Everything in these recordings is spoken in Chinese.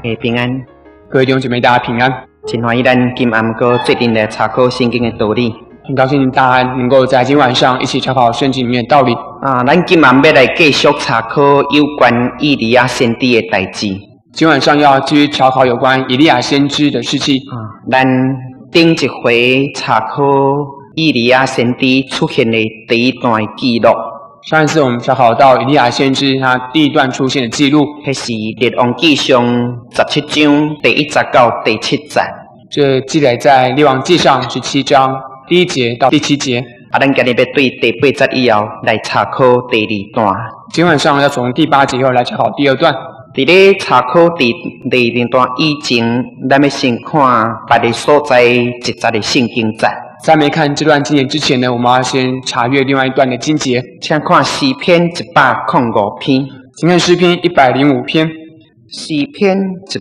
家平安， 各位弟兄姐妹，大家平安。 真欢喜咱今暗个决定来查考圣经的道理。 很高兴大家能够在今晚上一起查考圣经里面的道理。 咱今晚要来继续查考有关以利亚先知的代志。 今晚上要继续查考有关以利亚先知的事情。 咱顶一回查考以利亚先知出现的第一段记录。 上一次我们查考到以利亚先知他第一段出现的记录， 那是列王记上17章第1节到第7节。 这记载在列王记上17章第1节到第7节。 咱今日要对第8节以后来查考第2段。 今晚上要从第8节以后来查考第2段。 在咧查考第2段以前，咱要先看别个所在一节的圣经节。 在没看这段经节之前呢，我们要先查阅另外一段的经节。 请看诗篇105篇， 请看诗篇105篇。 诗篇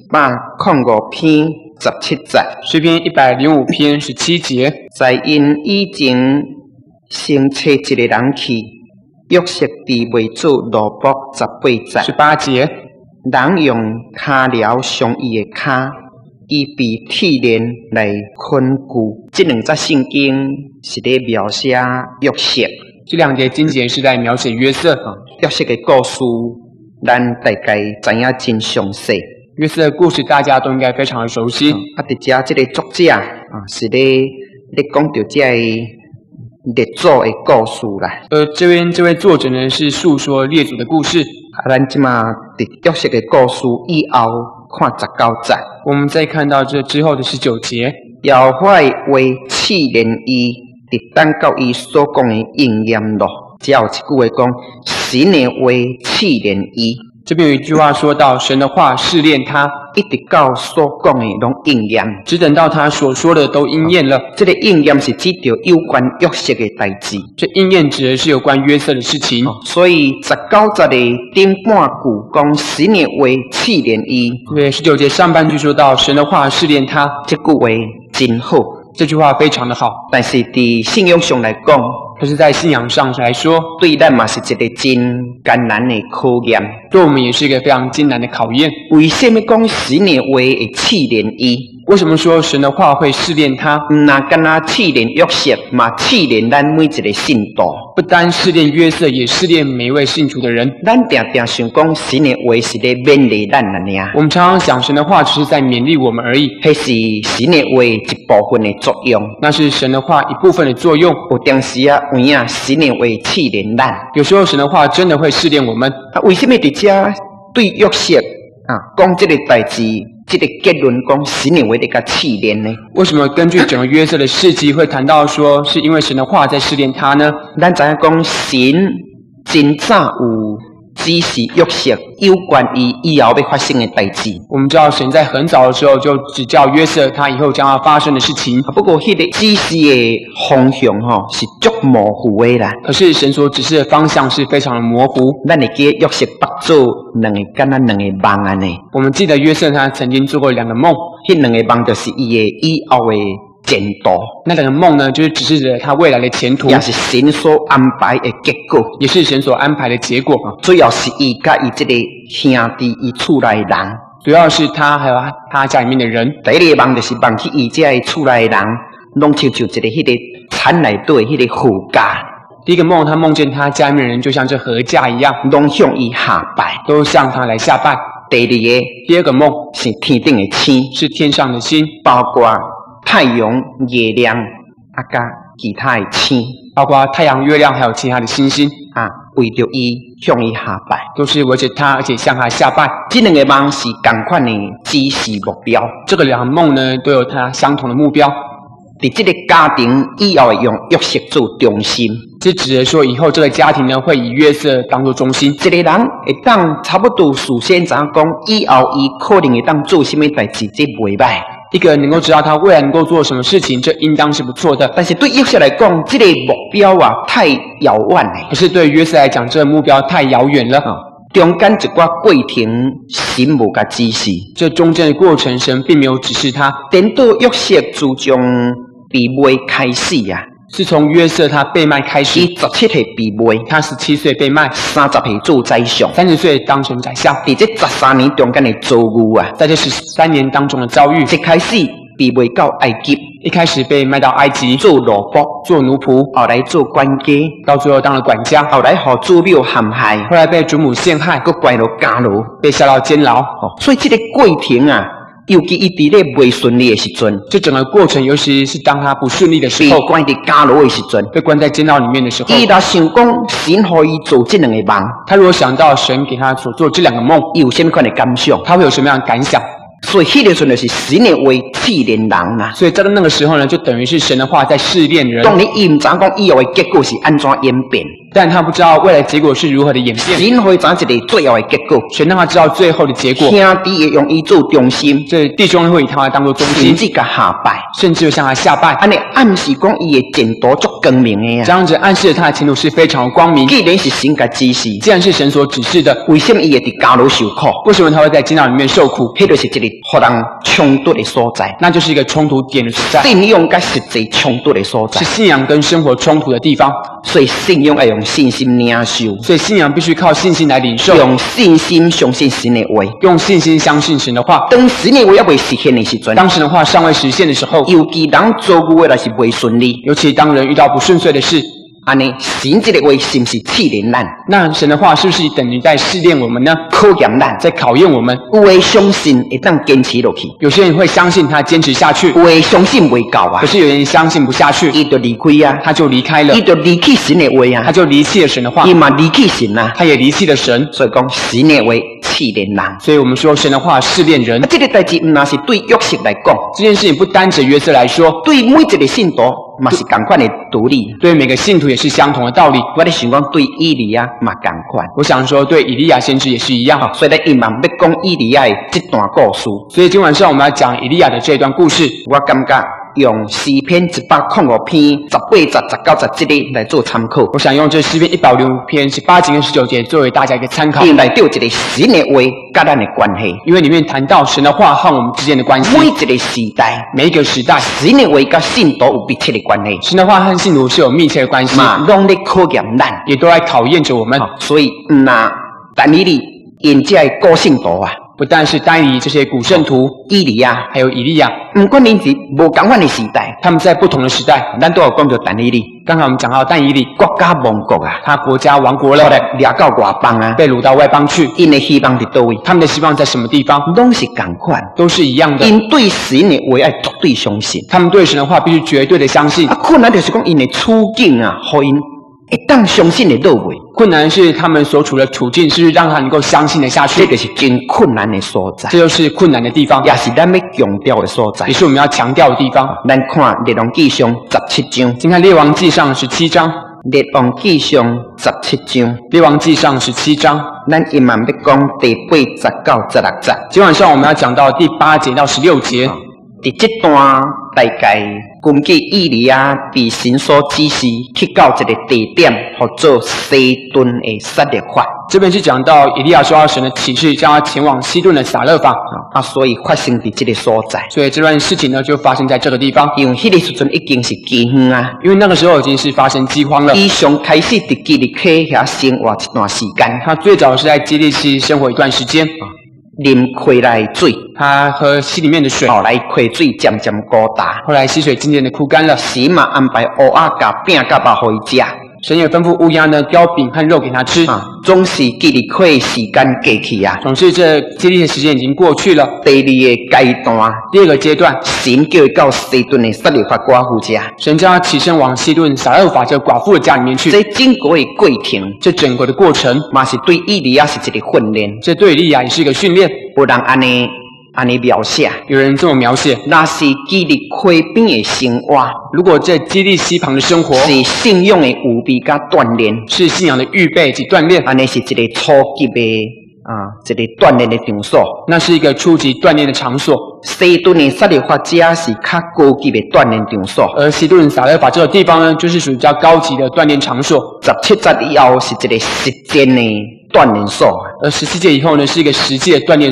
105篇17节。 诗篇105篇17节。 在因以前先找一个人去，约瑟伫未做罗卜18节。 18节。 人用骹镣伤伊的骹，伊被铁链来捆固。这两节圣经是咧描写约瑟。 这两节经节是在描写约瑟。 约瑟的故事，咱大概知影真详细。 约瑟的故事大家都应该非常的熟悉。 伫遮这个作者是咧讲到这个列祖的故事啦。 这位作者呢是述说列祖的故事。 咱即马伫约瑟的故事以后看19节。 我们再看到这之后的19节。 耶和华的话试炼伊，直等到伊所讲的应验咯。只有一句话讲，神的话试炼伊。 这边有一句话说到，神的话试炼他， 一直到所讲的拢应验， 只等到他所说的都应验了。 这个应验是指着有关约瑟的代志。 这应验指的是有关约瑟的事情。 所以19节的顶半句讲，神的话试炼伊。 对，19节上半句说到神的话试炼他， 这句话真好， 这句话非常的好。 但是伫信仰上来讲， 可是在信仰上来说， 对咱嘛是一个真艰难的考验， 对我们也是一个非常艰难的考验。 为什么讲神的话会试炼伊？ 为什么说神的话会试炼他？ 那干那试炼约瑟，嘛试炼咱每一个信徒。 不单试炼约瑟，也试炼每一位信主的人。 咱常常想讲神的话是咧勉励咱啦尔。 我们常常想神的话只是在勉励我们而已， 迄是神的话一部分的作用。 那是神的话一部分的作用。 有当时有影神的话试炼咱。 有时候神的话真的会试炼我们。 为什么伫遮对约瑟讲这个代志？这个结论讲神的话在甲试炼呢？ 为什么根据整个约瑟的事迹会谈到说是因为神的话在试炼他呢？ 咱知影讲神真早有指示约瑟有关伊以后要发生的代志。 我们知道神在很早的时候就指教约瑟他以后将要发生的事情。 不过迄个指示的方向是足模糊的啦。 可是神所指示的方向是非常的模糊。 咱会记得约瑟捌做两个梦安尼。 我们记得约瑟他曾经做过2个梦， 迄2个梦就是伊的以后的前途。 那2个梦呢，就是指示着他未来的前途， 也是神所安排的结果， 也是神所安排的结果。 主要是伊甲伊这个兄弟伊厝内的人， 主要是他还有他家里面的人。 第一个梦就是梦去伊这厝内的人，拢像一个迄个田内底迄个户家。 第一个梦，他梦见他家里面的人就像这禾稼一样， 拢向伊下拜， 都向他来下拜。第二个梦是天顶的星， 是天上的星， 包括太阳、月亮甲其他的星， 包括太阳、月亮还有其他的星星为着伊向伊下拜， 都是围着他，而且向他下拜。 这2个梦是同款的指示目标。 这个2个梦呢，都有它相同的目标。 在这个家庭以后会用约瑟做中心， 这指的说以后这个家庭呢会以约瑟当作中心。 一个人会当差不多事先知影讲以后伊可能会当做什么代志，这袂歹。 一个人能够知道他未来能够做什么事情，这应当是不错的。 但是对约瑟来讲，这个目标太遥远了。 可是对约瑟来讲，这个目标太遥远了。 中间一寡过程，神无甲指示。 这中间的过程，神并没有指示他。 等到约瑟自从被卖开始是从约瑟他被卖开始， 伊17岁被卖， 他17岁被卖 30岁做宰相。 ，30岁当成宰相。 伫这13年中间的遭遇啊， 在这13年当中的遭遇， 一开始被卖到埃及一开始被卖到埃及做奴仆， 做奴仆， 后来做管家， 到最后当了管家， 后来互祖母陷害， 后来被祖母陷害， 佮关落监牢， 被下到监牢。 所以这个过程啊，尤其伊伫咧未顺利的时阵， 这整个过程，尤其是当他不顺利的时被候， 关伫监牢的时阵， 被关在监牢里面的时候， 伊若想讲神互伊做这两个梦， 他如果想到神给他所做这2个梦， 伊有什么款的感想？ 他会有什么样的感想？ 所以迄个时阵就是神的话试炼人啊。 所以在那个时候呢，就等于是神的话在试炼人。 当然，伊唔知影讲以后的结果是安怎演变， 但他不知道未来结果是如何的演变。 神会知一个最后的结果。 神让他知道最后的结果。 兄弟会用伊做中心， 这弟兄会以他当做中心， 甚至甲下拜， 甚至向他下拜。 安尼暗示讲伊的前途足光明的啊。 这样子暗示他的前途是非常光明。 既然是神甲指示， 既然是神所指示的， 为什么伊会伫监牢受苦？ 为什么他会在监牢里面受苦？ 迄就是一个互人冲突的所在， 那就是一个冲突点的所在， 信仰甲实际冲突的所在是，信仰跟生活冲突的地方。 所以信仰要用信心领受， 所以信仰必须靠信心来领受， 用信心相信神的话， 用信心相信神的话。 当神的话还未实现的时阵， 当神的话尚未实现的时候， 尤其人遭遇的若是未顺利， 尤其当人遇到不顺遂的事， 安尼神这个话是不是试炼咱？ 那神的话是不是等于在试炼我们呢？ 考验咱， 在考验我们。 有的相信会当坚持落去， 有些人会相信他坚持下去， 有的相信未够啊可，是有人相信不下去， 伊就离开啊， 他就离开了伊，就离弃神的话他啊， 就离弃了神的话伊，嘛离弃神啊， 他也离弃了神。 所以讲神的话试炼人。 所以我们说神的话试炼人啊，。这个代志唔那是对约瑟来讲， 这件事情不单指约瑟来说， 对每一个信徒嘛是同款的道理。 对每个信徒也是相同的道理。 我咧想讲对以利亚嘛同款， 我想说对以利亚先知也是一样。 所以咧伊嘛要讲以利亚的这段故事， 所以今晚上我们要讲以利亚的这段故事。 我感觉用诗篇105篇18、19、17来做参考， 我想用这诗篇105篇18节跟19节作为大家一个参考， 并来对一个神的话甲咱的关系。 因为里面谈到神的话和我们之间的关系。 每一个时代， 每一个时代， 神的话甲信徒有密切的关系， 神的话和信徒是有密切的关系， 嘛拢咧考验咱。 也都来考验着我们。 所以那但以理因这个古信徒啊， 不但是单以这些古圣徒， 以利亚， 还有以利亚， 不管因是无同款的时代， 他们在不同的时代。 咱都有讲到但以理刚才我们讲到但以理， 国家亡国啊， 他国家亡国了， 后来掠到外邦啊， 被掳到外邦去。 因的希望伫倒位， 他们的希望在什么地方？ 拢是共款。 都是一样的。 因对神的话要绝对相信。 他们对神的话必须绝对的相信。 啊，困难就是讲因的处境啊，互因会当相信的到位， 困难是他们所处的处境，是不是让他能够相信的下去？ 这个是真困难的所在， 这就是困难的地方， 也是咱要强调的所在也。是我们要强调的地方。 咱看列王纪上17章， 请看列王记上17章， 列王纪上17章， 列王记上17章。 咱一慢要讲第8节到16节。 今晚上我们要讲到第8节到16节。 伫这段大概根据以利亚被神所指示去到一个地点，或做西顿的撒勒法这边是讲到以利亚受到神的启示，叫他前往西顿的撒勒法， 啊，所以发生伫这个所在。 所以这段事情呢就发生在这个地方。 因为迄个时阵已经是饥荒啊， 因为那个时候已经是发生饥荒了。 以上开始伫基利溪遐生活一段时间， 他最早是在基利溪生活一段时间， 啉溪内水， 他喝溪里面的水， 后来溪水渐渐孤大， 后来溪水渐渐的枯干了。 神嘛安排乌鸦甲饼甲肉互伊食。 神也吩咐乌鸦呢叼饼和肉给他吃。 啊，总是基利溪的时间过去啊。 总之这基利的时间已经过去了。 第二个阶段， 第二个阶段， 神叫伊到西顿的撒勒法寡妇家。 神叫他起身往西顿撒勒法这寡妇的家里面去。 这整个的过程， 这整个的过程， 嘛是对以利亚是一个训练。 这对以利亚也是一个训练。 有人安尼描写， 有人这么描写： 那是基利溪边的生活， 如果在基利溪旁的生活是信仰的预备甲锻炼， 是信仰的预备及锻炼， 安尼是一个初级的一个锻炼的场所。 那是一个初级锻炼的场所。 西顿的撒勒法家是较高级的锻炼场所， 而西顿撒勒法这个地方呢，就是属于比较高级的锻炼场所。 17节以后是一个实践的锻炼所。 而14节以后呢，是一个实际的锻炼所。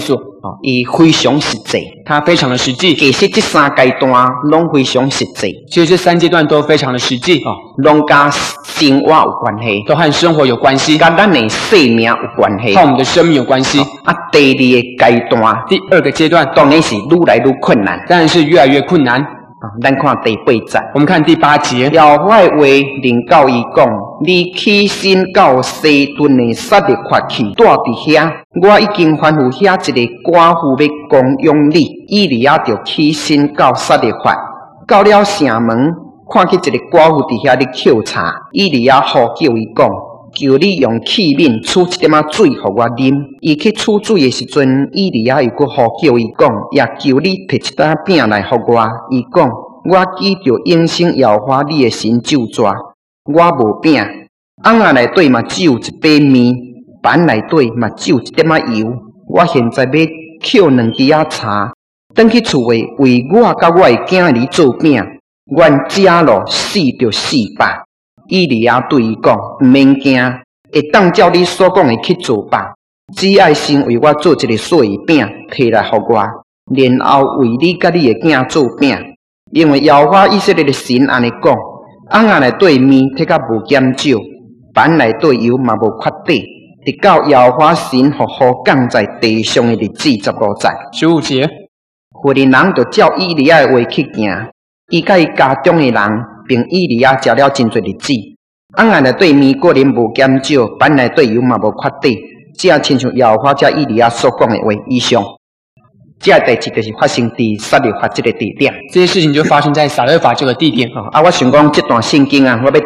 哦，伊非常实际， 它非常的实际。 其实这三阶段拢非常实际， 其实这3阶段都非常的实际， 拢甲生活有关系， 都和生活有关系， 甲咱的生命有关系， 和我们的生命有关系。 第2个阶段， 第2个阶段当然是愈来愈困难， 当然是越来越困难。 咱看第8节， 我们看第8节， 耶和华的话临到伊讲：你起身到西顿的撒勒法去，住伫遐。我已经吩咐遐一个寡妇要供养你。以利亚就起身到撒勒法，到了城门，看见一个寡妇伫遐咧抾茶。以利亚呼叫伊讲：求你用器皿取一点水互我啉。伊去取水的时阵，以利亚又搁呼叫伊讲：也求你摕一担饼来互我。伊讲：我记着永生耶和华你的神咒诅，我无饼，瓮仔内底嘛只有一杯面，盘内底嘛只有一点油。我现在要抾2支茶，转去厝诶为我甲我的囝儿做饼，原食咯死就死吧。以利亚对伊讲：毋免惊，会当照你所讲的去做吧。只爱先为我做一个细饼，摕来互我，然后为你甲你的囝做饼。因为耶和华以色列的神安尼讲：瓮仔内底面摕甲无减少，盘内底油嘛无缺底，直到耶和华神好好降在地上的日子15载。 15节， 妇人就照以利亚的话去行，伊甲伊家中的人，并以利亚食了真侪日子。瓮仔内底面果然无减少，盘内底油嘛无缺底，正亲像耶和华甲以利亚所讲的话以上。这代志就是发生在撒勒法这个地点。 这些事情就发生在撒勒法这个地点。 我想讲这段圣经我要对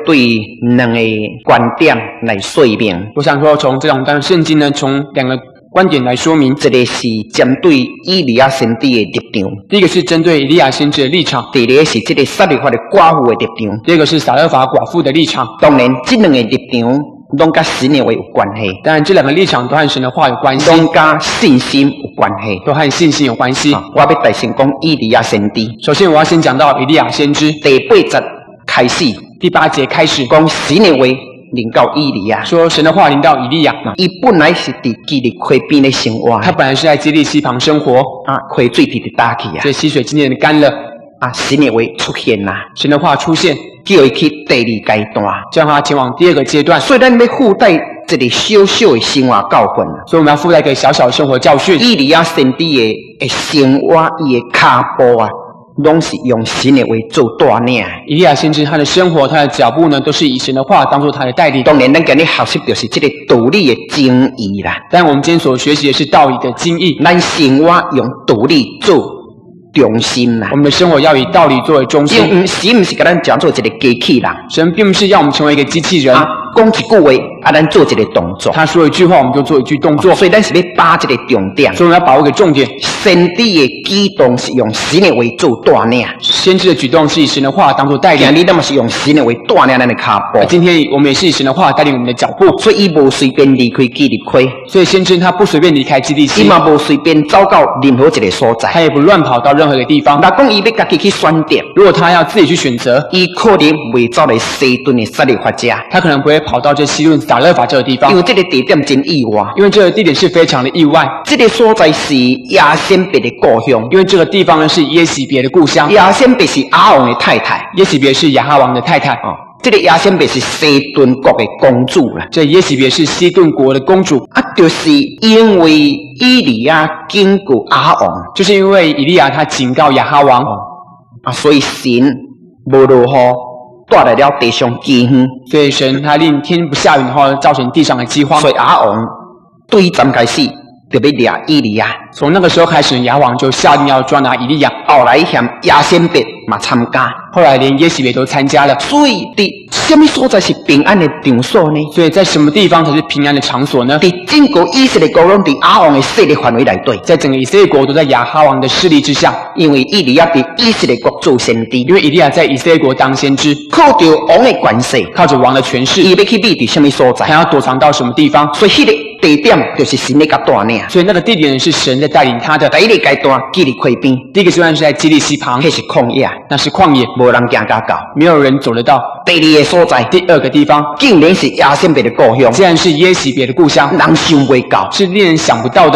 2个观点来说明。 我想说，从这段圣经呢，从2个观点来说明。 这个是针对以利亚先知的立场。 第一个是针对以利亚先知的立场。 第2个是这个撒勒法的寡妇的立场。 第二个是撒勒法寡妇的立场。 当然，这2个立场拢甲神的话有关系。 当然，这2个立场都和神的话有关系， 拢甲信心有关系， 都和信心有关系。 我要大先讲以利亚先知。 首先，我要先讲到以利亚先知。 第8节开始， 第8节开始讲神的话临到以利亚， 说神的话临到以利亚。 伊本来是伫基利溪边的生活， 他本来是在基利溪旁生活， 溪水直直打去所以溪水渐渐的干了。 神的话出现啦， 神的话出现， 叫伊去第2阶段， 叫他前往第2个阶段。 所以咱要附带一个小小的生活教训， 所以我们要附带一个小小的生活教训。 以利亚先知的生活，伊的脚步拢是用神的话做带领。 以利亚先知他的生活，他的脚步呢，都是以神的话当作他的带领。 当然，咱今日学习就是这个道理的精义啦。 但我们今天所学习的是道理的精义。 咱生活用道理做中心啦， 我们的生活要以道理作为中心。 神不是给咱讲做一个机器人， 神并不是要我们成为一个机器人。 讲一句话，咱做一个动作。 他说一句话，我们就做一句动作。 所以咱是要把一个重点， 所以我们要把握一个重点。 先知的举动是用神的话做带领， 先知的举动是以神的话当作带领。 今日咱嘛是用神的话带领咱的脚步。 今天我们也是以神的话带领我们的脚步。 所以伊无随便离开基利溪， 所以先知他不随便离开基利溪， 伊嘛无随便走到任何一个所在， 他也不乱跑到任何一个地方。 若讲伊要家己去选择， 如果他要自己去选择， 伊可能袂走来西顿的撒勒法家， 他可能不会跑到这西顿撒勒法这个地方， 因为这个地点真意外， 因为这个地点是非常的意外。 这个所在是亚先别的故乡， 因为这个地方呢是耶洗别的故乡。 亚先别是亚王的太太， 耶洗别是亚哈王的太太。 这个亚先别是西顿国的公主啦。 这耶洗别是西顿国的公主。 就是因为以利亚警告亚王， 就是因为以利亚他警告亚哈王， 所以神无落雨，带来了地上饥荒。 所以神他令天不下雨的话，造成地上的饥荒。 所以亚王对咱开始就要抓以利亚。 从那个时候开始，亚王就下定要抓拿以利亚。 后来嫌亚先别嘛参加， 后来连耶洗别都参加了。 所以伫什么所在是平安的场所呢？ 所以在什么地方才是平安的场所呢？ 伫整个以色列国拢伫亚王的势力范围内底， 在整个以色列国都在亚哈王的势力之下。 因为以利亚伫以色列国做先知， 因为以利亚在以色列国当先知， 靠着王的权势， 靠着王的权势， 伊要去避伫什么所在？ 他要躲藏到什么地方？ 所以迄个地点就是神咧甲带领， 所以那个地点是神在带领他的。 第一个阶段基利溪边， 第一个阶段是在基利溪旁， 那是旷野， 那是旷野， 无人行得到， 没有人走得到。 第二个所在， 第二个地方竟然是亚先别的故乡， 竟然是耶洗别的故乡， 人想袂到， 是令人想不到的。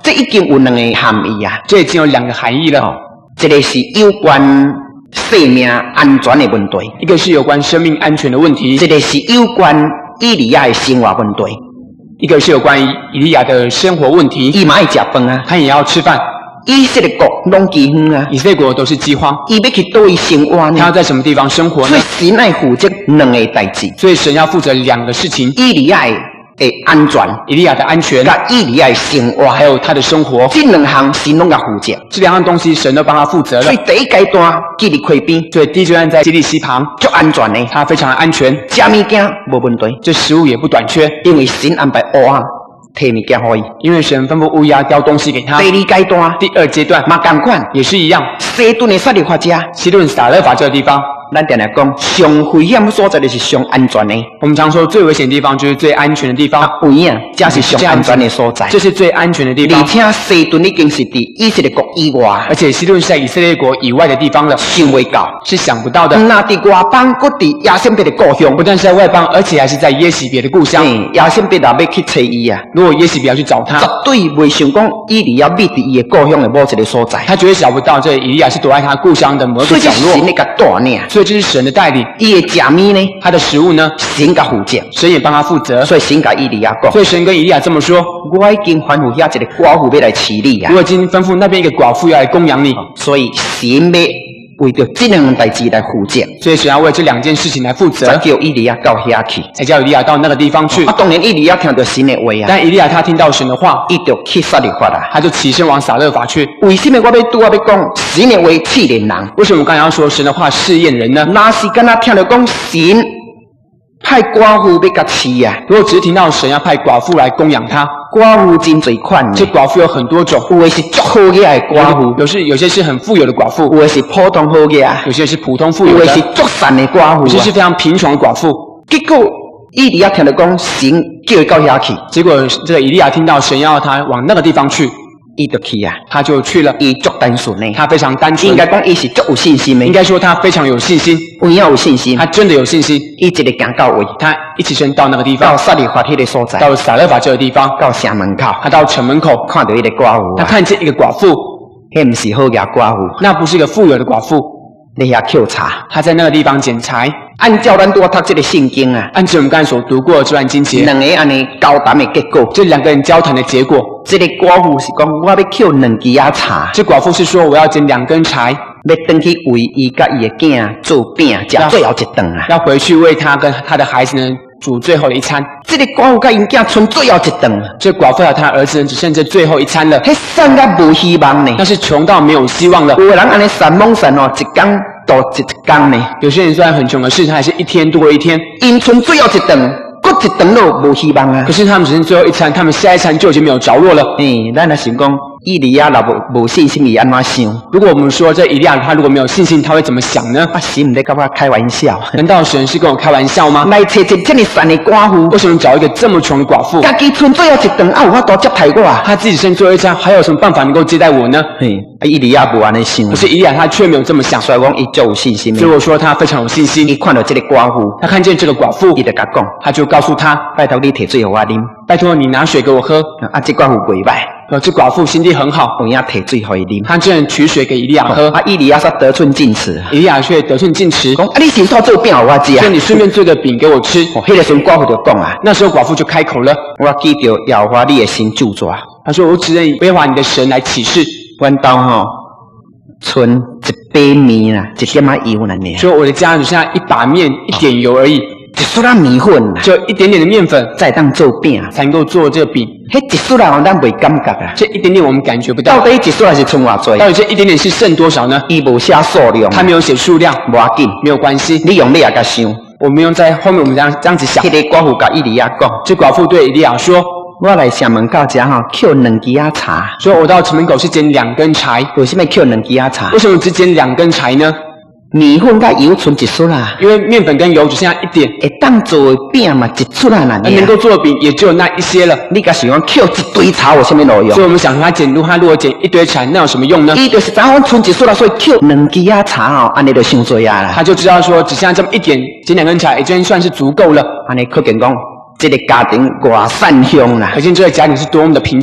这已经有2个含义啊。 这已经有2个含义了。 一个是有关生命安全的问题， 一个是有关生命安全的问题， 一个是有关以利亚的生活问题， 一个是有关于以利亚的生活问题。 伊嘛爱食饭啊， 他也要吃饭。 以色列国拢饥荒啊， 以色列国都是饥荒， 伊要去倒位生活呢？ 他要在什么地方生活呢？ 所以神爱负责2个代志， 所以神要负责2个事情： 以利亚的安全， 以利亚的安全， 甲以利亚的生活， 还有他的生活。 这2项神拢甲负责。 这2样东西神都帮他负责了。 所以第一阶段基利溪边， 所以第一阶段在基利溪旁， 足安全的， 他非常的安全， 食物件无问题， 这食物也不短缺， 因为神安排乌鸦摕物件互伊。 因为神吩咐乌鸦叼东西给他。 第2阶段， 第2阶段嘛同款， 也是一样。 西顿的撒利法家， 西顿撒勒法这个地方， 咱定来讲，上危险所在就是上安全的。 我们常说最危险的地方就是最安全的地方。 有影，这是上安全的所在， 这是最安全的地方。 而且西顿已经是伫以色列国以外， 而且西顿是在以色列国以外的地方了， 想未到， 是想不到的。 那伫外邦，搁伫亚圣别的故乡， 不但是在外邦，而且还是在耶洗别的故乡。 亚圣别也要去找伊啊。 如果耶洗别要去找他， 绝对未想讲以利亚秘伫伊的故乡的某一个所在， 他绝对想不到这以利亚是躲在他故乡的某一个角落。 所以神的个带领， 所以这是神的带领。 伊的食物呢， 他的食物呢， 神甲负责， 神也帮他负责。 所以神甲以利亚讲， 所以神跟以利亚这么说： 我已经吩咐遐一个寡妇要来饲你啊， 我已经吩咐那边一个寡妇要来供养你。 所以神要为着这2件代志来负责， 所以神要为这2件事情来负责， 才叫以利亚到遐去， 才叫以利亚到那个地方去。 当然以利亚听到神的话啊， 但以利亚他听到神的话， 伊就去撒利法啦， 他就起身往撒勒法去。 为什么我要讲神的话试验人？ 为什么我刚才要说神的话试验人呢？ 那是敢若听到讲神派寡妇要甲饲啊， 如果只是听到神要派寡妇来供养他， 寡妇真侪款， 这寡妇有很多种， 有的是足好嘅寡妇， 有些是很富有的寡妇， 有的是普通好嘅， 有些是普通富有的， 有的是足善的寡妇， 有些是非常贫穷的寡妇。 结果以利亚听到讲神叫伊到遐去， 结果这个以利亚听到神要他往那个地方去， 伊就去啊， 他就去了。 伊足单纯呢， 他非常单纯， 应该讲伊是足有信心的， 应该说他非常有信心， 有影有信心， 他真的有信心。 伊一个行到位， 他一起身到那个地方， 到撒利法迄个所在， 到撒勒法这个地方， 到城门口， 他到城门口看到一个寡妇， 他看见一个寡妇， 迄不是好嘅寡妇， 那不是一个富有的寡妇， 你遐抾茶， 他在那个地方捡柴。 按照咱多读这个圣经啊， 按照我们刚才所读过的这段经节， 2个安尼交谈的结果， 这2个人交谈的结果， 这个寡妇是讲我要抾2支仔茶， 这寡妇是说我要捡2根柴， 要回去为伊甲伊的囝做饼，食最后一顿啊， 要回去为他跟他的孩子呢煮最后的一餐。 这个寡妇甲因囝剩最后一顿， 这寡妇和他儿子呢只剩这最后一餐了， 迄散甲无希望呢， 那是穷到没有希望了。 有的人安尼散蒙散哦，一天多一天呢。 有些人虽然很穷，可是他还是一天度过一天， 因剩最后一顿，搁一顿都无希望啊。 可是他们只剩最后一餐，他们下一餐就已经没有着落了。 咱若想讲以利亚若无信心，伊安怎想？ 如果我们说这以利亚他如果没有信心，他会怎么想呢？ 神唔在跟我开玩笑？ 难道神是跟我开玩笑吗？ 来找一个这么善的寡妇， 为什么找一个这么穷的寡妇？ 家己剩最后一顿，有法度接待我啊？ 他自己剩最后一餐，还有什么办法能够接待我呢？ 以利亚无安尼想， 可是以利亚他却没有这么想， 所以讲伊足有信心。 所以我说他非常有信心。 伊看到这个寡妇， 他看见这个寡妇， 伊就甲讲， 他就告诉他： 拜托你摕水给我啉， 拜托你拿水给我喝。 这寡妇袂歹。 这寡妇心地很好， 有影摕水给伊啉， 他真取水给以利亚喝。 以利亚煞得寸进尺， 以利亚却得寸进尺， 讲你先做饼给我吃， 所以你顺便做个饼给我吃。 迄个时候寡妇就讲啊， 那时候寡妇就开口了： 我记着耶和华你的神救主啊。 他说：我指认耶和华你的神来起誓， 阮兜剩一杯面啦，一点仔油啦呢。 说我的家只剩下一把面，一点油而已。 一束仔面粉啦， 就一点点的面粉， 才当做饼， 才能够做这个饼。 迄一束仔咱袂感觉啊， 这一点点我们感觉不到。 到底一束仔是剩偌多？ 到底这一点点是剩多少呢？ 伊无写数量， 他没有写数量， 无要紧， 没有关系。 你用尾也甲想， 我们用在后面，我们这样子想。 迄个寡妇甲以利亚讲， 这寡妇对以利亚说： 我来城门口食抾2支仔茶。 说我到城门口是捡2根柴。 为什么抾2支仔茶？ 为什么只捡2根柴呢？ 面粉甲油剩一束啦， 因为面粉跟油只剩下一点， 会当做的饼嘛一束啦， 能够做的饼也只有那一些了。 你甲想讲抾一堆茶有什么路用？ 所以我们想他如果捡一堆柴，那有什么用呢？ 伊就是知影剩一束啦，所以抾2支仔茶安尼就伤多啊啦。 他就知道说只剩下这么一点，捡2根柴已经算是足够了。 安尼可见讲，这个家庭偌善乡啦， 可见这个家庭是多么的贫穷。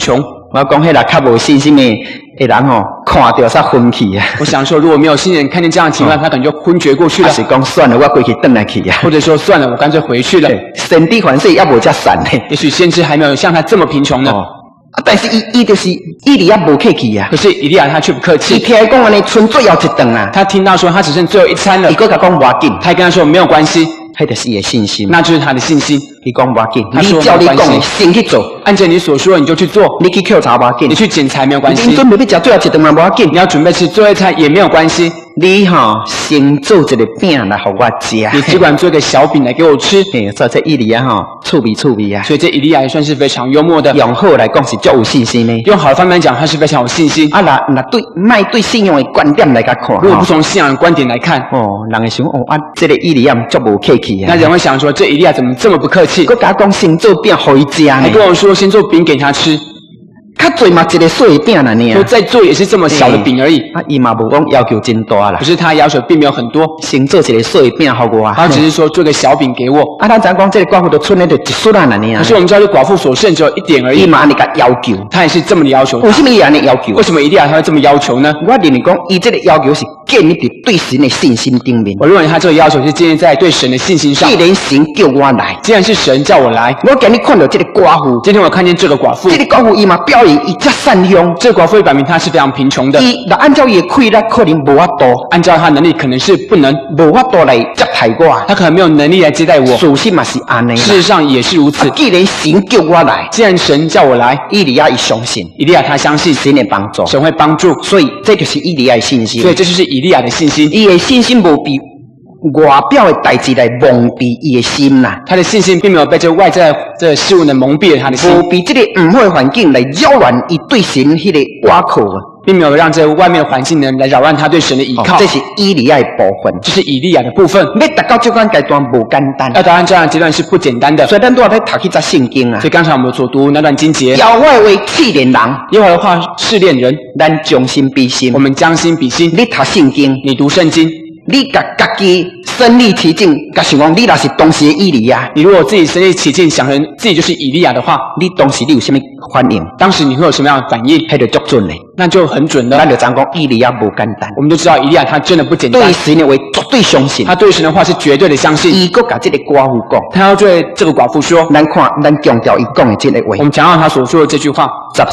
我讲迄个较无信心的人吼，看到煞昏去啊。 我想说，如果没有信人看见这样的情况，他可能就昏厥过去了。 还是讲算了，我回去转来去啊。 或者说算了，我干脆回去了。 先知凡事也无遮善呢。 也许先知还没有像他这么贫穷呢。 但是伊就是伊利亚无客气啊。 可是以利亚他却不客气。 伊听伊讲安尼，剩最后一顿啊。 他听到说他只剩最后一餐了。 伊搁甲讲无要紧， 他跟他说没有关系。 迄就是伊的信心， 那就是他的信心。 伊讲无要紧， 你照你讲的先去做， 按照你所说的你就去做。 你去扣查无要紧， 你去捡柴没有关系。 你准备要吃最后一顿嘛无要紧， 你要准备吃最后一餐也没有关系。 你先做一个饼来给我吃， 你只管做一个小饼来给我吃。 所以这以利亚趣味啊。 所以这以利亚也算是非常幽默的。 用好来讲是足有信心的。 用好的方面来讲，他是非常有信心。 那卖对信仰的观点来甲看。 如果不从信仰的观点来看， 人会想这个以利亚足无客气啊。 那人会想说，这以利亚怎么这么不客气？ 我甲讲先做饼给伊吃呢， 还跟我说先做饼给他吃。 较最嘛一个碎饼啦呢， 说再做也是这么小的饼而已。 伊嘛无讲要求真大啦。 可是他要求并没有很多， 先做一个碎饼给我。 他只是说做个小饼给我。 咱知讲这个寡妇就剩的就一束啦呢。 可是我们知道这寡妇所剩只有一点而已。 伊嘛安尼甲要求， 他也是这么的要求。 为什么伊安尼要求？ 为什么以利亚他会这么要求呢？ 我认为讲伊这个要求是建立在对神的信心顶面。 我认为他这个要求是建立在对神的信心上。 既然神叫我来， 既然是神叫我来， 我今日看到这个寡妇， 今天我看见这个寡妇， 这个寡妇伊嘛表现伊遮善良。 这个寡妇也表明她是非常贫穷的。 伊若按照伊的气力，可能无法度； 按照她能力，可能是不能无法度来接待我。 她可能没有能力来接待我。 事实嘛是安尼。 事实上也是如此。 既然神叫我来， 既然神叫我来， 以利亚伊相信， 以利亚他相信神的帮助， 神会帮助， 所以这就是以利亚的信心。 所以这就是以利亚的信心。 伊的信心无比外表的代志来蒙蔽伊的心啦。 他的信心并没有被这外在的事物呢蒙蔽了他的心， 无比这个唔好的环境来扰乱伊对神迄个倚靠啊， 并没有让这外面的环境呢来扰乱他对神的依靠。 这是以利亚的部分， 这是以利亚的部分。 要达到这款阶段无简单， 要达到这样的阶段是不简单的。 所以咱都要来读去这圣经啊。 所以刚才我们所读那段经节， 耶和华为试炼人， 耶和华的话试炼人， 咱将心比心。 我们将心比心。 你读圣经， 你读圣经， 你甲家己身历其境，甲想讲你若是当时的以利亚， 你如果自己身历其境，想成自己就是以利亚的话， 你当时你有什么反应？ 当时你会有什么样的反应？ 迄就足准嘞， 那就很准了。 咱就讲以利亚无简单， 我们就知道以利亚他真的不简单， 对神的话绝对相信， 他对神的话是绝对的相信。 伊搁甲这个寡妇讲， 他要对这个寡妇说， 咱强调伊讲的这个话， 我们强调他所说的这句话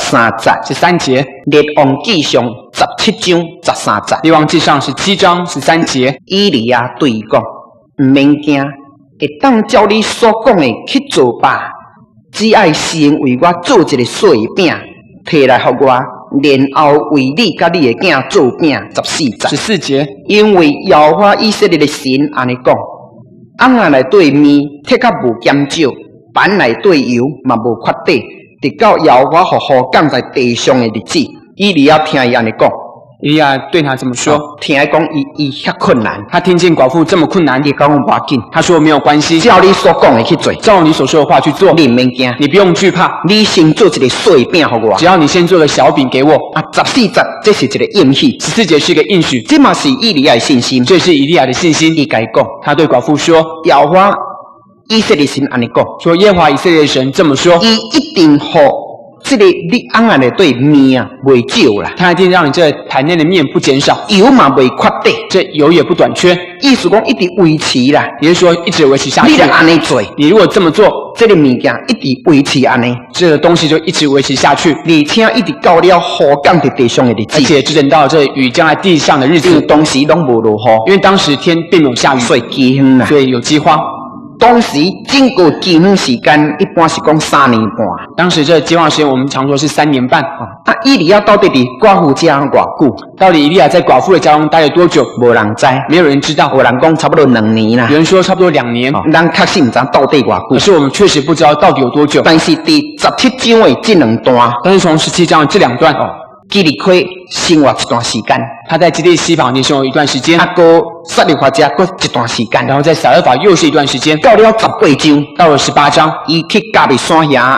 13节，列王纪上17章13节， 列王纪上17章13节， 以利亚对伊讲，唔免惊，会当照你所讲的去做吧，只爱先为我做一个碎饼，摕来给我，然后为你甲你的囝做饼。14节，因为耶和华以色列的神安尼讲，甕仔内底面铁甲无减少，板内底油嘛无缺底，直到耶和华雨降在地上的日子。以利亚听伊安尼讲。 以利亚对他这么说， 听伊讲伊遐困难， 他听见寡妇这么困难， 伊讲无要紧， 他说没有关系， 照你所讲的去做， 照你所说的话去做， 你唔免惊， 你不用惧怕， 你先做一个碎饼给我， 只要你先做个小饼给我。 14节这是一个应许 ，14节是一个应许， 这嘛是以利亚的信心， 这是以利亚的信心。 伊甲伊讲， 他对寡妇说， 耶和华以色列神安尼讲， 说耶和华以色列神这么说， 伊一定好。这个你甕仔内底面啊，袂少啦。 他一定让你这盘内的面不减少， 油嘛袂缺底， 这油也不短缺。 意思讲一直维持啦， 也就是说一直维持下去。 你若安尼做， 你如果这么做， 这个物件一直维持安尼， 这个东西就一直维持下去， 而且一直到了雨降在地上的日子， 而且只等到这雨降在地上的日子。 当时拢无落雨， 因为当时天并没有下雨， 所以饥荒啦， 所以有饥荒。 当时整个饥荒时间一般是讲3年半。 当时这饥荒时间我们常说是3年半。 以利亚到底伫寡妇家偌久？ 到底以利亚在寡妇的家中待了多久？ 无人知， 没有人知道。 有人讲差不多2年啦， 有人说差不多2年。 咱确实唔知到底偌久。 可是我们确实不知道到底有多久。 但是第17章的这2段， 但是从17章的这2段， 基利亏生活一段时间， 他在基利西法已经生活一段时间， 个撒利法家过一段时间， 然后在撒勒法又是一段时间， 到了18章， 到了18章， 伊去加比山遐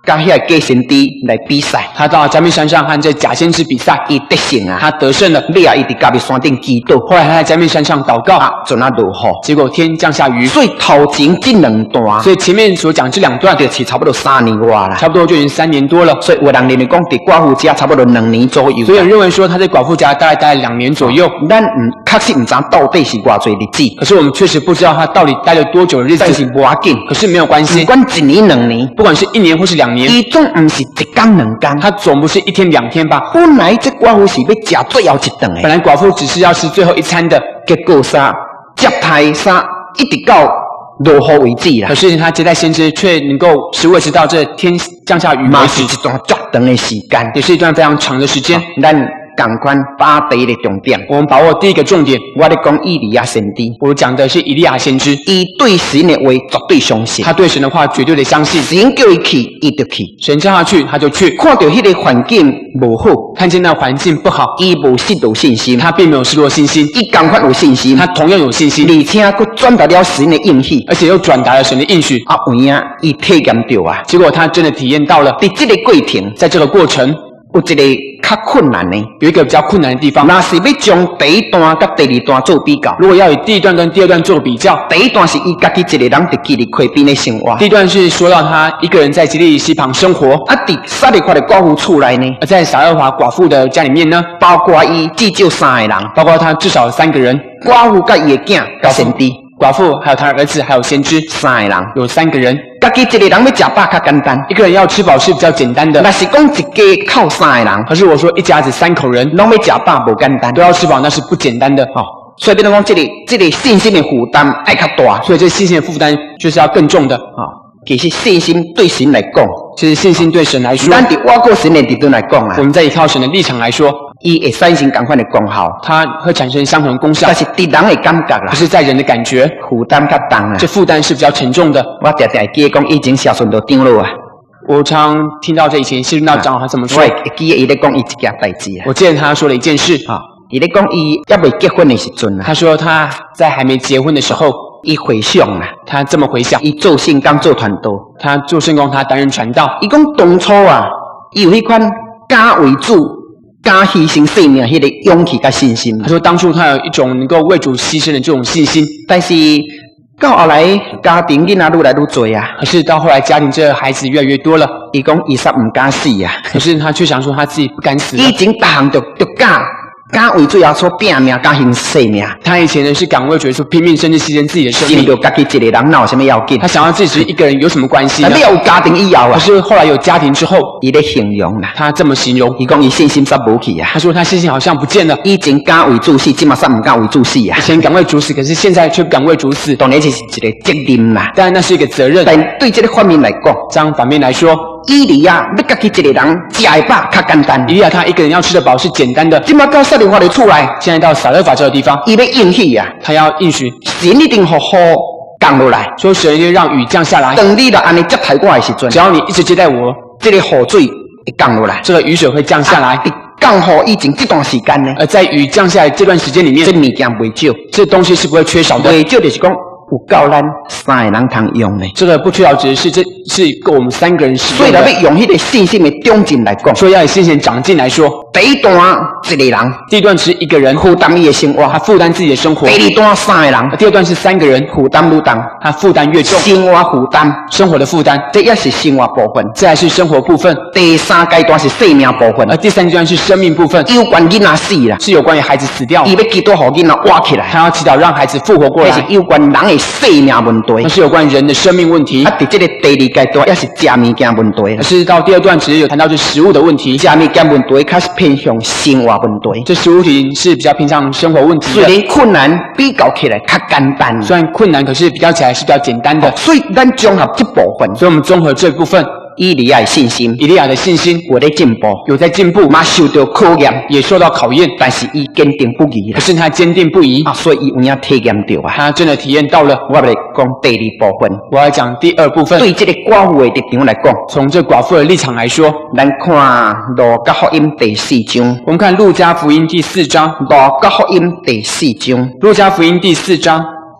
甲遐假先知来比赛， 他到加密山上和这假先知比赛， 伊得胜啊！ 他得胜了。 尾啊，伊伫加密山顶祈祷， 后来他在加密山上祷告， 阵啊落雨， 结果天降下雨。 所以头前这两段， 所以前面所讲这两段， 就是差不多3年外啦， 差不多就已经3年多了。 所以有人认为讲，伫寡妇家差不多2年左右。 所以有人认为说他在寡妇家大概待了2年左右。 咱确实唔知到底是偌济日子， 可是我们确实不知道他到底待了多久的日子。 但是无要紧， 可是没有关系， 不管1年2年， 不管是1年或是2年， 伊总唔是1天2天， 他总不是1天2天吧？ 本来这寡妇是要吃最后一顿的， 本来寡妇只是要吃最后一餐的， 结果接待一直到落雨为止啦。 可是他接待先知却能够维持到这天降下雨为止， 嘛是一段足长的时间， 也是一段非常长的时间。 咱赶快把第一个重点， 我们把握第一个重点。 我在讲以利亚先知， 我讲的是以利亚先知， 伊对神的话绝对相信， 他对神的话绝对的相信。 神叫伊去，伊就去； 神叫他去，他就去。 看到迄个环境无好， 看见那环境不好， 伊无失落信心， 他并没有失落信心， 伊赶快有信心， 他同样有信心， 而且佫转达了神的应许， 而且又转达了神的应许。 有影伊体验到啊， 结果他真的体验到了。 伫这个过程， 在这个过程， 有一个较困难的， 有一个比较困难的地方。 那是要将第一段甲第二段做比较。 如果要以第一段跟第二段做比较， 第一段是伊家己一个人伫基利溪边的生活。 第一段是说到他一个人在基利溪旁生活。 伫撒利法的寡妇厝内呢， 而在撒勒华寡妇的家里面呢， 包括伊至少3个人， 包括他至少3个人， 寡妇甲伊的囝甲先知。 寡妇还有他的儿子还有先知 3个人， 有3个人。 家己一个人要吃饱较简单， 一个人要吃饱是比较简单的。 若是讲一家靠3个人， 可是我说一家子3口人， 拢要吃饱无简单， 都要吃饱那是不简单的哦。 所以变成讲这个信心的负担爱较大， 所以这信心的负担就是要更重的啊。其实信心对神来讲， 其实信心对神来说， 咱伫我个神的立场来讲啊， 我们在依靠神的立场来说， 伊会产生同款的功效， 它会产生相同的功效。 但是伫人的感觉啦， 可是在人的感觉， 负担较重啊， 这负担是比较沉重的。 我常常记得讲，以前小顺道长老啊， 我常听到这以前谢顺道长老他怎么说， 我记得伊咧讲伊一件代志啊， 我记得他说了一件事啊， 伊咧讲伊还未结婚的时阵啊， 他说他在还没结婚的时候， 伊回想啊， 他这么回想， 伊做圣工做传道， 他做圣工，他担任传道。 伊讲当初啊，伊有迄款敢为主、敢牺牲性命迄个勇气甲信心。 他说当初他有一种能够为主牺牲的这种信心， 但是到后来家庭囡仔愈来愈多啊， 可是到后来家庭这孩子越来越多了， 伊讲伊煞唔敢死啊， 可是他却想说他自己不敢死了。 以前逐项就敢为主要所拼命，敢牺牲性命。 他以前呢是敢为主说拼命，甚至牺牲自己的生命。 想到家己一个人，哪有什么要紧？ 他想要自己一个人有什么关系呢？ 你有家庭以后啊， 可是后来有家庭之后， 伊咧形容啦， 他这么形容， 伊讲伊信心煞无去啊。 他说他信心好像不见了。 以前敢为主死，今嘛煞唔敢为主死啊。 以前敢为主死，可是现在却不敢为主死。 当然这是一个责任啦， 当然那是一个责任。 但对这个方面来讲， 这样反面来说， 以利亚要家己一个人吃会饱较简单。 以利亚他一个人要吃得饱是简单的。 今嘛到撒利法的厝来， 现在到撒勒法这个地方， 伊要应许啊， 他要应许神一定好好降落来， 说神一定让雨降下来。 等你若安尼接待我的时阵， 只要你一直接待我， 这个雨水会降落来， 这个雨水会降下来。 降雨以前这段时间呢， 在雨降下来这段时间里面， 这物件袂少， 这东西是不会缺少的。 袂少就是讲有够咱3个人通用的。 这个不缺少指的是这是够我们3个人使用的。 所以要用迄个信心的长进来讲， 所以要以信心长进来说， 第一段一个人， 第一段是一个人负担伊的生活， 他负担自己的生活； 第二段3个人， 第二段是3个人负担愈重， 他负担越重， 生活负担， 生活的负担， 这也是生活部分。 这还是生活部分。 第3阶段是生命部分， 而第3阶段是生命部分， 有关囡仔死啦， 是有关于孩子死掉， 伊要祈祷，给囡仔活起来， 他要祈祷让孩子复活过来， 这是有关人的生命问题， 那是有关人的生命问题。 伫这个第2阶段也是食物件问题， 可是到第2段只是有谈到这食物的问题， 食物件问题开始偏向生活问题， 这食物题是比较偏向生活问题的。 虽然困难比较起来较简单， 虽然困难，可是比较起来是比较简单的。 所以咱综合这部分， 所以我们综合这部分， 以利亚的信心， 以利亚的信心有在进步， 有在进步， 嘛受到考验， 也受到考验， 但是伊坚定不移可是他坚定不移所以伊有影体验到啊， 他真的体验到了。 我要讲第2部分， 我要讲第2部分。 对这个寡妇的立场来讲， 从这寡妇的立场来说， 咱看路加福音第4章， 我们看路加福音第4章， 路加福音第4章， 路加福音第4章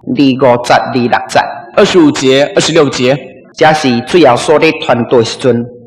25节、26节。 25节、26节， 这是最后所咧传道的时阵，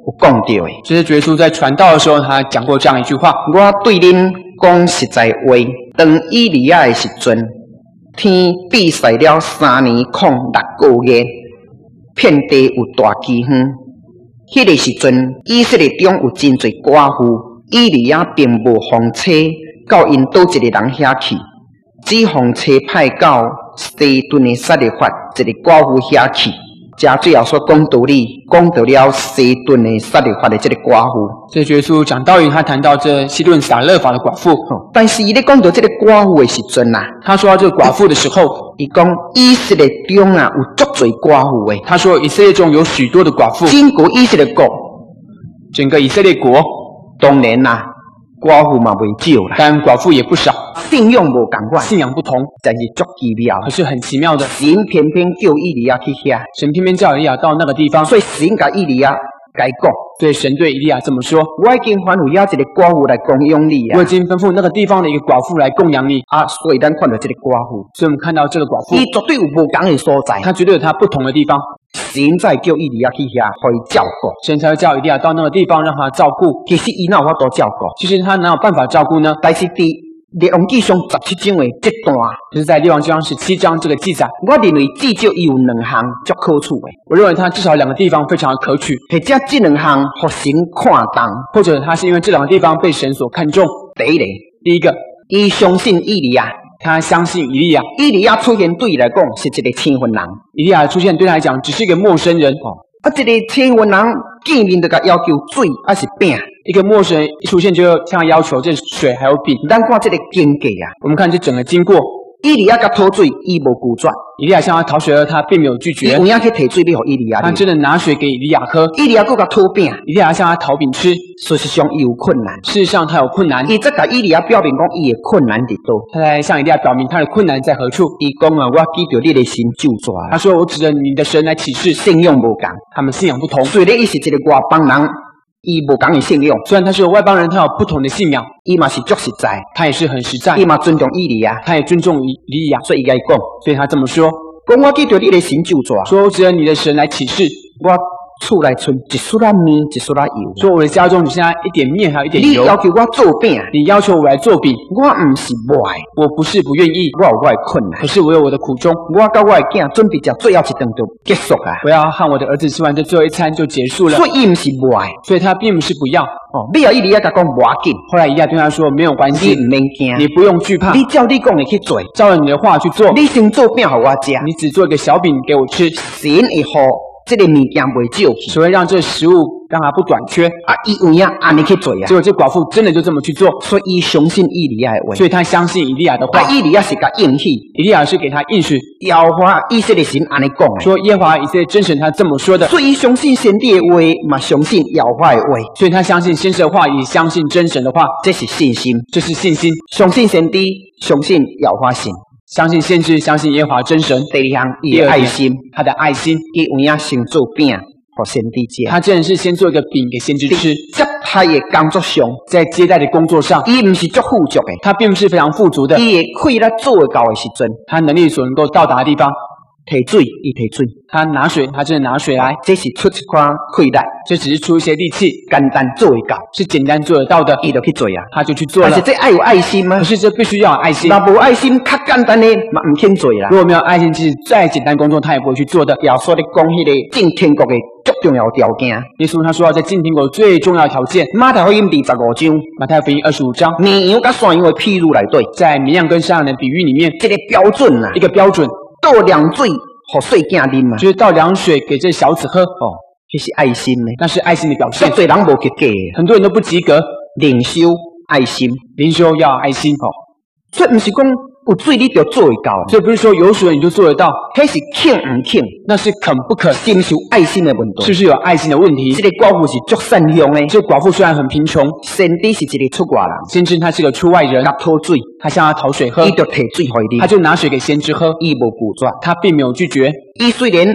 有讲到的。 这是耶稣在传道的时候，他讲过这样一句话： 我对恁讲实在话，当以利亚的时阵，天闭塞了3年0 6个月，遍地有大饥荒。迄个时阵，以色列中有真侪寡妇，以利亚并无放车到因倒一个人遐去，只放车派到西顿的撒勒法一个寡妇遐去。加最后所讲道理，讲到了西顿的撒勒法的这个寡妇。 这耶稣讲道理，他谈到这西顿撒勒法的寡妇。 但是伊咧讲到这个寡妇的时阵啊， 他说到这个寡妇的时候， 伊讲以色列中啊有足侪寡妇的。 他说以色列中有许多的寡妇， 整个以色列国， 整个以色列国， 当然啦，寡妇嘛袂少啦， 但寡妇也不少， 信仰无共款， 信仰不同， 但是足奇妙。 可是很奇妙的， 神偏偏叫以利亚去遐， 神偏偏叫以利亚到那个地方， 所以神甲以利亚甲伊讲， 所以神对以利亚这么说： 我已经吩咐遐一个寡妇来供养你啊。 我已经吩咐那个地方的一个寡妇来供养你啊，所以咱看到这个寡妇， 所以我们看到这个寡妇， 伊绝对有无共的所在， 她绝对有她不同的地方。 神在叫以利亚去遐，互伊照顾， 神才会叫以利亚到那个地方让他照顾。 其实伊哪有法度照顾？ 其实他哪有办法照顾呢？ 但是伫列王纪上17章的这段， 就是在列王纪上17章这个记载， 我认为至少伊有2项足可取的。 我认为他至少2个地方非常的可取， 或者这2项互神看重， 或者他是因为这2个地方被神所看重。第一个， 伊相信以利亚。 他相信以利亚， 以利亚出现对伊来讲是一个千分人。 以利亚出现对他来讲只是一个陌生人啊，这个千分人见面就甲要求水还是饼。 一个陌生人一出现就向他要求这水还有饼。 咱看这个经过啊， 我们看这整个经过， 以利亚甲讨水，伊无拒绝。 以利亚向他讨水喝，他并没有拒绝。 伊有影去摕水要给以利亚， 他真的拿水给以利亚喝。 以利亚搁甲讨饼， 以利亚向他讨饼吃。 事实上伊有困难， 事实上他有困难。 伊则甲以利亚表明讲伊的困难伫倒， 他在向以利亚表明他的困难在何处。 伊讲啊，我记着你的神救主啊。 他说我指着你的神来启示。 信仰无共， 他们信仰不同。 虽然伊是一个外邦人。伊无共的信仰， 虽然他是外邦人，他有不同的信仰， 伊嘛是足实在， 他也是很实在， 伊嘛尊重以利亚， 他也尊重以利亚， 所以伊甲伊讲， 所以他这么说， 讲我记着你的神救主， 说我指着你的神来启示， 我厝内剩一束仔面，一束仔油， 说我的家中只剩下一点面，还有一点油。 你要求我做饼， 你要求我来做饼， 我唔是不爱， 我不是不愿意， 我有我的困难， 可是我有我的苦衷。 我甲我的囝准备食最后一顿就结束啊！ 我要和我的儿子吃完这最后一餐就结束了。 所以伊唔是不爱， 所以他并不是不要。 你要以利亚甲讲无要紧， 后来以利亚对他说没有关系， 你唔免惊， 你不用惧怕， 你照你讲的去做， 照着你的话去做。 你先做饼给我食， 你只做一个小饼给我吃， 神会好。这个物件袂少去， 只会让这食物让它不短缺啊！伊有影安尼去做啊！ 结果这寡妇真的就这么去做， 所以伊相信以利亚的话， 所以他相信以利亚的话。 以利亚是甲应许， 以利亚是给他应许， 耶和华以色列神安尼讲的， 说耶和华以色列真神他这么说的， 所以伊相信先知的话，嘛相信耶和华的话， 所以他相信先知的话，也相信真神的话， 这是信心， 这是信心， 相信先知，相信耶和华神。 相信先知，相信耶和华真神。 第二项，伊的爱心， 他的爱心， 伊有影先做饼，互先知食。 他真的是先做一个饼给先知吃。 接待的工作上， 在接待的工作上， 伊唔是足富足的， 他并不是非常富足的。 伊会可以来做会到的时阵， 他能力所能够到达的地方， 提水，伊提水。 他拿水，他真的拿水来， 这是出一款气力， 这只是出一些力气， 简单做会到， 是简单做得到的， 伊就去做啊， 他就去做了。 但是这爱有爱心啊， 可是这必须要有爱心。 那无爱心，较简单的嘛唔肯做啦。 如果没有爱心，即使再简单工作，他也不会去做的。 耶稣咧讲迄个进天国的最重要条件。 耶稣他说要在进天国最重要的条件。 马太福音25章， 马太福音25章， 绵羊甲山羊的譬喻内底， 在绵羊跟山羊的比喻里面， 这个标准啊， 一个标准， 倒凉水。给细囝啉嘛， 就是倒凉水给这小子喝这是爱心呢， 那是爱心的表现。 最人无及格， 很多人都不及格。 灵修爱心， 灵修要爱心所以不是讲有水你就做会到， 所以不是说有水你就做得到， 那是肯唔肯， 那是肯不肯， 是不是有爱心的问题？ 是不是有爱心的问题？ 这个寡妇是足善良的， 这寡妇虽然很贫穷， 先知是一个出外人， 先知他是个出外人， 他讨水， 他向他讨水喝， 伊就提水给你， 他就拿水给先知喝， 伊无拒绝， 他并没有拒绝。 伊虽然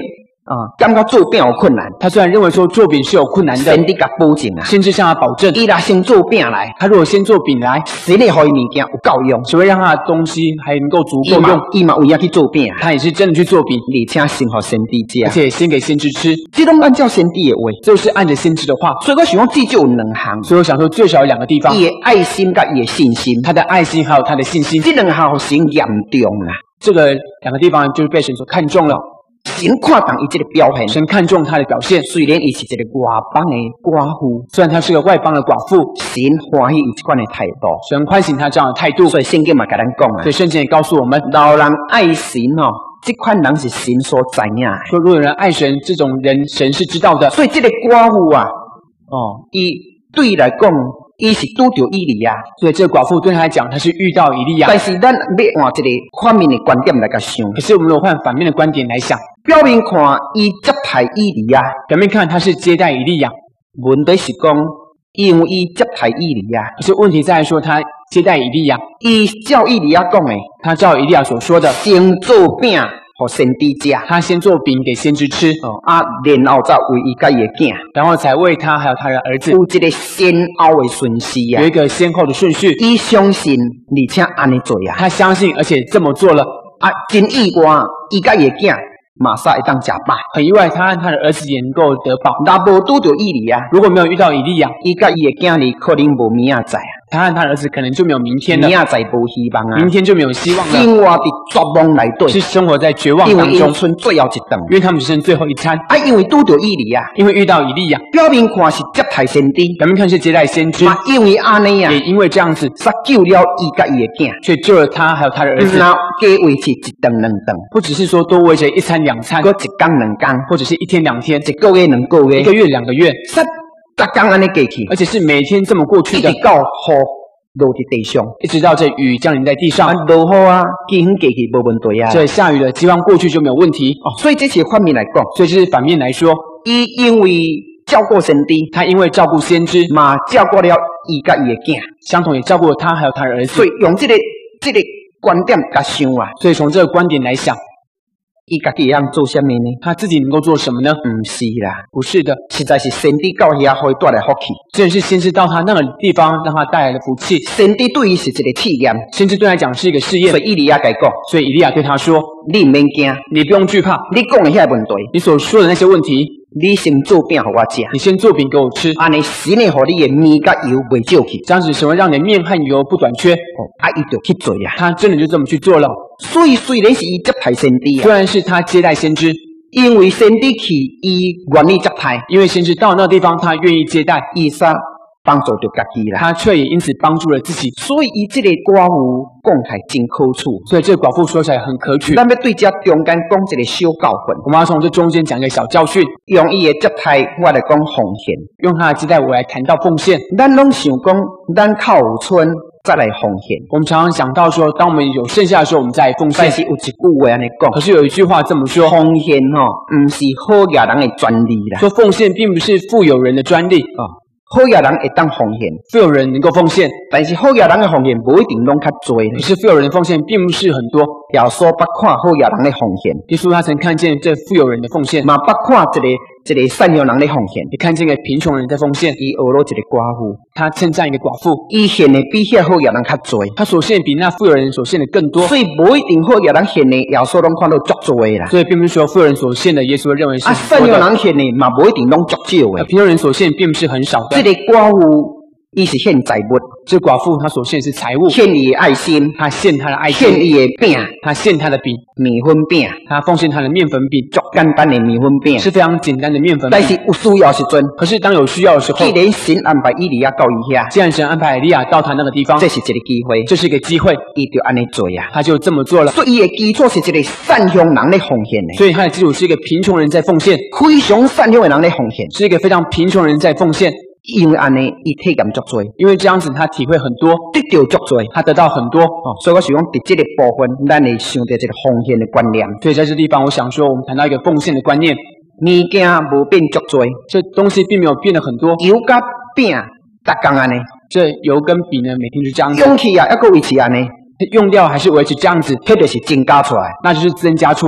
感觉做饼有困难， 他虽然认为说做饼是有困难的， 先得甲保证啊， 先知向他保证， 伊若先做饼来， 他如果先做饼来， 神会互伊物件有够用， 只会让他的东西还能够足够用。 伊嘛有影去做饼， 他也是真的去做饼， 而且先互先知而食， 且先给先知吃， 这拢按照先知的话。 就是按着先知的话。 所以我想讲，至少有2项， 所以我想说，最少有2个地方， 伊的爱心甲伊的信心， 他的爱心还有他的信心， 这2项互神验中啦。 这个2个地方就是被神所看中了。 神看重伊这个表现， 神看重他的表现， 虽然伊是一个外邦的寡妇， 虽然他是个外邦的寡妇， 神欢喜伊这款的态度， 神欢喜他这样的态度。 所以圣经嘛甲咱讲啊所以，圣经也告诉我们， 老人爱神哦，这款人是神所知影的。 说如果有人爱神，这种人神是知道的。 所以这个寡妇啊，伊对伊来讲，伊是拄着以利亚， 所以这个寡妇对他来讲，他是遇到以利亚。 但是咱要换一个反面的观点来甲想， 可是我们如果换反面的观点来想， 表面看伊接待以利亚， 表面看他是接待以利亚， 问题是讲，因为伊接待以利亚， 可是问题在于说他接待以利亚， 伊照以利亚讲的， 他照以利亚所说的， 先做饼互先知食， 他先做饼给先知吃， 然后再为伊甲伊的囝， 然后才为他还有他的儿子有一个先后的顺序啊有。一个先后的顺序。 伊相信，而且安尼做啊， 他相信，而且这么做了， 真意外，伊甲伊的囝马上会当食饱。 很意外，他和他的儿子也能够得饱。 若无拄着以利亚， 如果没有遇到以利亚， 伊甲伊的囝儿可能无明仔载啊， 他和他的儿子可能就没有明天了， 明仔载无希望啊， 明天就没有希望了， 生活伫绝望内底， 是生活在绝望因为因当中， 剩最后一顿。 因为他们只剩最后一餐， 因为拄着以利亚， 因为遇到以利亚， 表面看是接待先知， 表面看是接待先知， 因为安尼啊， 也因为这样子， 杀救了伊甲伊的囝， 却救了他还有他的儿子。 然后加维持一顿两顿， 不只是说多维持1餐2餐， 搁一天两天， 或者是1天2天， 一个月两个月， 1个月2个月， 杀逐天安尼过去， 而且是每天这么过去的， 一直到雨落伫地上， 一直到这雨降临在地上， 落雨啊，基本过去无问题啊。 这下雨了，饥荒过去就没有问题。 所以这是反面来讲， 所以这是反面来说， 伊因为照顾先知， 他因为照顾先知， 嘛照顾了伊甲伊的囝， 相同也照顾了他还有他的儿子。 所以用这个观点甲想啊， 所以从这个观点来想， 伊家己会当做什么呢？ 他自己能够做什么呢？ 不是啦， 不是的， 实在是先知到遐可以带来福气。 真的是先知到他那个地方，让他带来了福气。 先知对伊是一个试验， 先知对他来讲是一个试验所，以以利亚甲伊讲， 所以以利亚对他说你毋免惊，：“ 你不用惧怕， 你讲的遐问题， 你所说的那些问题， 你先做饼互我食， 你先做饼给我吃， 安尼神会互你的面甲油袂少去。 这样子神会让你的面和油不短缺。” 伊就去做啊。 他真的就这么去做了。 所以虽然是伊接待先知虽啊， 然是他接待先知， 因为先知去，伊愿意接待， 因为先知到那个地方，他愿意接待， 伊啥帮助着家己啦。 他却也因此帮助了自己。 所以伊这个寡妇讲起来真可取。 所以这个寡妇说起来很可取。 咱要对这中间讲一个小教训， 我们要从这中间讲一个小教训， 用伊的接待，我来讲奉献。 用他的接待我来谈到奉献。 咱拢想讲，咱靠有剩再来奉献。 我们常常想到说，当我们有剩下的时候，我们再来奉献。 但是有一句话安尼讲， 可是有一句话这么说： 奉献毋是好野人的专利啦。 说奉献并不是富有人的专利， 好野人会当奉献， 富有人能够奉献， 但是好野人的奉献不一定拢较多可是富有人的奉献并不是很多。 耶稣捌看好野人的奉献， 耶稣他曾看见这富有人的奉献， 嘛捌看一个善良人的奉献。 也看见一个贫穷人在奉献。 伊学了一个寡妇， 他称赞一个寡妇， 伊献的比遐好野人较多， 他所献比那富有人所献的更多。 所以无一定好野人献的，耶稣拢看到足多的啦。 所以并不是说富有人所献的，耶稣认为是很善多的。 良人献的嘛无一定拢足少的。 贫穷人所献并不是很少的。 这个寡妇，伊是献财物， 这寡妇她所献是财物， 献伊的爱心， 她献她的爱献心， 伊的饼， 她献她的饼， 面粉饼， 她奉献她的面粉饼， 足简单的面粉饼。 是非常简单的面粉饼。 但是有需要时阵， 可是当有需要的时候， 既然神安排以利亚到伊遐， 既然神安排以利亚到他那个地方， 这是一个机会， 这是一个机会， 伊就安尼做呀。 他就这么做了。 所以伊的基础是一个善良人的奉献的， 所以他的基础是一个贫穷人在奉献， 非常善良的人的奉献。 是一个非常贫穷人在奉献。 因为安尼，伊体验足多， 因为这样子他体会很多， 得到足多， 他得到很多。 所以我想讲，伫这个部分，咱会想到一个奉献的观念。 所以在这地方，我想说，我们谈到一个奉献的观念， 物件无变足多， 这东西并没有变得很多， 油甲饼逐工安尼， 这油跟饼呢，每天就这样子， 用起啊，还佫维持安尼， 用掉还是维持这样子， 迄就是增加出来。 那就是增加出来的。 逐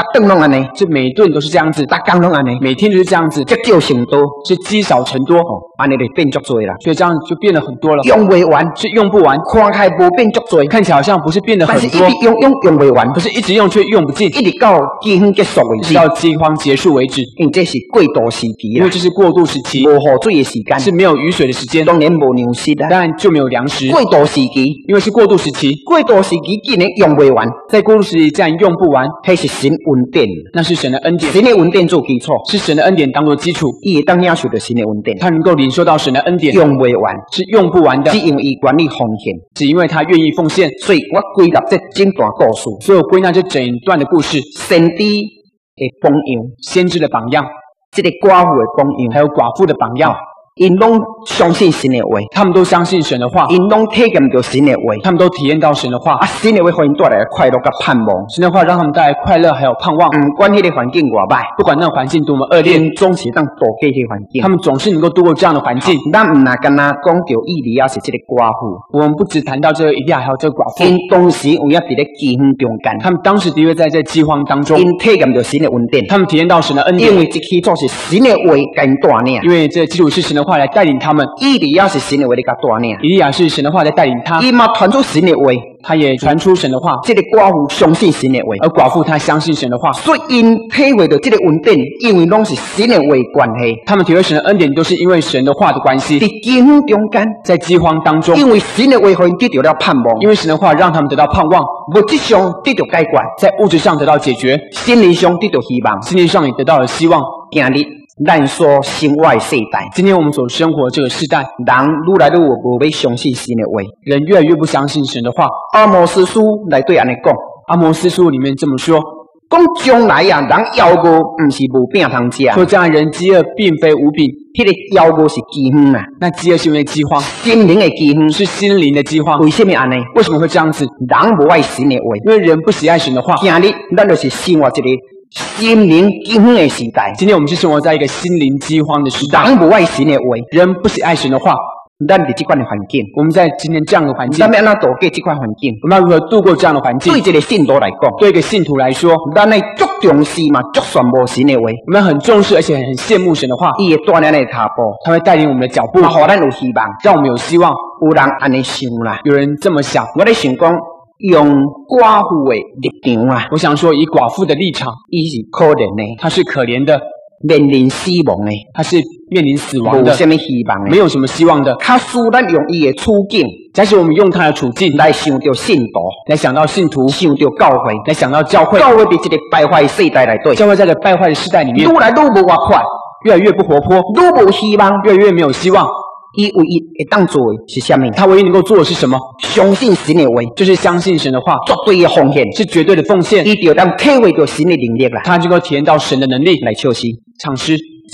顿拢安尼， 这每一顿都是这样子， 逐工拢安尼， 每天就是这样子， 积少成多， 是积少成多， 安尼就变足多啦， 所以这样就变得很多了， 用袂完， 是用不完， 看起来无变足多， 看起来好像不是变得很但是一直多， 用袂完， 可是一直用却用不尽， 一直到饥荒结束为止， 直到饥荒结束为止， 因为这是过渡时期啦因为，这是过渡时期， 无雨水的时间， 是没有雨水的时间， 当然无粮食啦。 当然就没有粮食， 过渡时期， 因为是过渡时期， 过渡时期既然用袂完， 在过渡时期既然用不完， 迄是神恩典， 那是神的恩典， 神的恩典做基础， 是神的恩典当做基础， 伊会当领受到神的恩典， 他能够领受到神的恩典， 用袂完， 是用不完的只，因为伊愿意奉献， 只因为他愿意奉献， 所以我归纳这整段故事， 所以我归纳这整段的故事， 先知的榜样， 先知的榜样， 这个寡妇的榜样， 还有寡妇的榜样， 因拢相信神的话， 他们都相信神的话， 因拢体验到神的话， 他们都体验到神的话， 啊，神的话互因带来快乐甲盼望， 神的话让他们带来快乐还有盼望， 管迄个环境偌歹， 不管那个环境多么恶劣， 因总是当度过迄个环境他。们总是能够度过这样的环境。 咱唔那干那讲到以利亚是这个寡妇， 我们不只谈到这个以利亚，还有这个寡妇， 因当时有影伫咧饥荒中间， 他们当时的确在这饥荒当中， 因体验到神的恩典， 他们体验到神的恩典， 因为这起初是神的话甲因带领， 因为这基础是神的话来带领他们， 以利亚是神的话咧甲带领， 以利亚是神的话在带领他， 伊嘛传出神的话， 他也传出神的话， 这个寡妇相信神的话， 而寡妇她相信神的话， 所以因体会到这个恩典，因为拢是神的话关系， 他们体会神的恩典都是因为神的话的关系， 伫饥荒中间， 在饥荒当中， 因为神的话互因得到了盼望， 因为神的话让他们得到盼望， 物质上得到解决， 在物质上得到解决， 心灵上得到希望， 心灵上也得到了希望。 今日咱所生活的世代， 今天我们所生活的这个时代， 人愈来愈无要相信神的话。 人越来越不相信神的话。 阿摩司书来对安尼讲， 阿摩司书里面这么说， 讲将来啊，人枵餓唔是无饼通食， 说将来人饥饿并非无饼， 迄个枵餓是饥荒啊， 那饥饿是因为饥荒， 心灵的饥荒。 是心灵的饥荒。 为什么安尼？ 为什么会这样子？ 人无爱神的话， 因为人不喜爱神的话。 今日咱就是生活一个心灵饥荒的时代， 今天我们是生活在一个心灵饥荒的时代， 人无爱神的话， 人不喜爱神的话。 咱伫这款的环境， 我们在今天这样的环境， 咱要安怎度过这款环境？ 我们要如何度过这样的环境对？一个信徒来讲， 对一个信徒来说， 咱会足重视嘛，足羡慕神的话， 我们很重视而且很羡慕神的话， 伊会带领咱的脚步， 他会带领我们的脚步， 嘛，互咱有希望。 让我们有希望。 有人安尼想啦， 有人这么想， 我咧想讲，用寡妇的立场啊， 我想说，以寡妇的立场， 伊是可怜的， 她是可怜的， 面临死亡的， 她是面临死亡的， 无什么希望的。 没有什么希望的。 较使咱用伊的处境假使我们用她的处境来想到信徒， 来想到信徒， 想到教会， 来想到教会， 教会伫一个败坏的世代内底， 教会在这个败坏的时代里面， 愈来愈无活泼， 越来越不活泼， 愈无希望。 越来越没有希望。 伊唯一会当做的是什么？ 他唯一能够做的是什么？ 相信神的话， 就是相信神的话， 绝对的奉献， 是绝对的奉献。 伊就当体会到神的能力啦。 他能够体验到神的能力。 来唱诗， 唱诗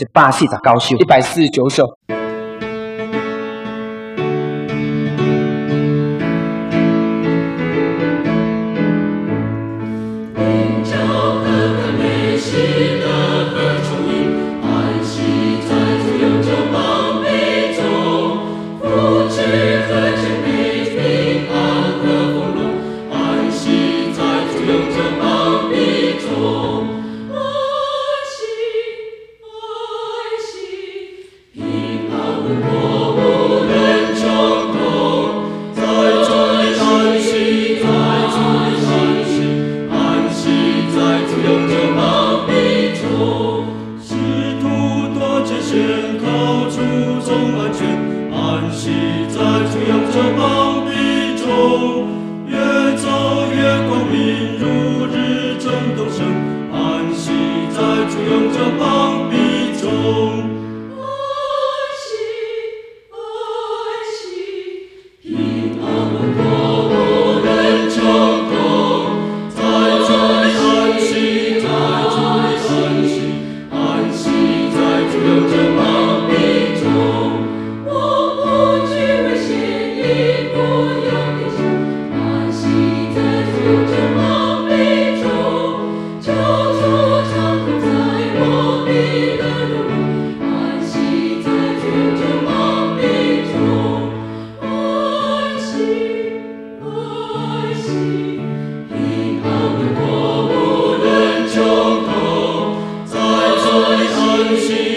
149首。 149首。 我不惧危险，亦不生息。